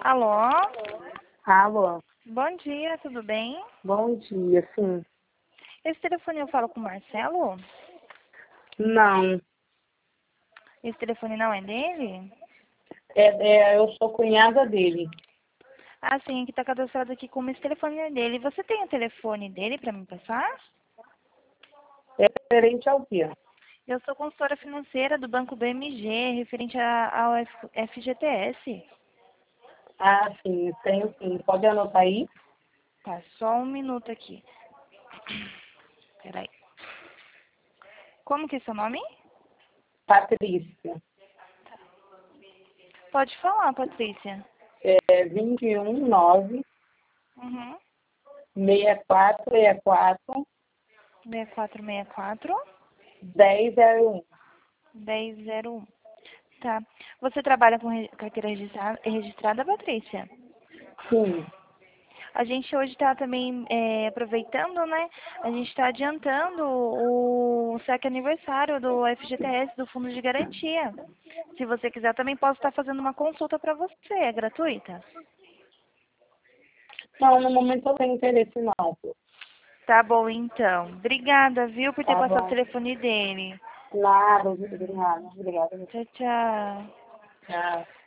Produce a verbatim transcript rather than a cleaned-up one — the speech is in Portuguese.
Alô? Alô, Bom dia, tudo bem? bom dia, sim. Esse telefone eu falo com o Marcelo? Não, Esse telefone não é dele? é, é, eu sou cunhada dele. Ah, sim, que tá cadastrado aqui como esse telefone é dele. Você tem o telefone dele para me passar? É referente ao quê? Eu sou consultora financeira do Banco B M G, referente a- ao F- F G T S. Ah, sim, tenho sim. Pode anotar aí? Tá, só um minuto aqui. Peraí. Como que é seu nome? Patrícia. Pode falar, Patrícia. É vinte e um, nove, Uhum. sessenta e quatro, sessenta e quatro, seis quatro seis quatro, dez zero um. dez zero um. Tá. Você trabalha com re- carteira registra- registrada, Patrícia? Sim. A gente hoje está também é, aproveitando, né? A gente está adiantando o saque aniversário do F G T S, do Fundo de Garantia. Se você quiser, também posso estar fazendo uma consulta para você. É gratuita? Não, no momento eu tenho interesse não. Tá bom, então. Obrigada, viu, por ter Tá passado o bom. telefone dele. Nada, obrigada. Obrigada. Tchau, tchau. Tchau.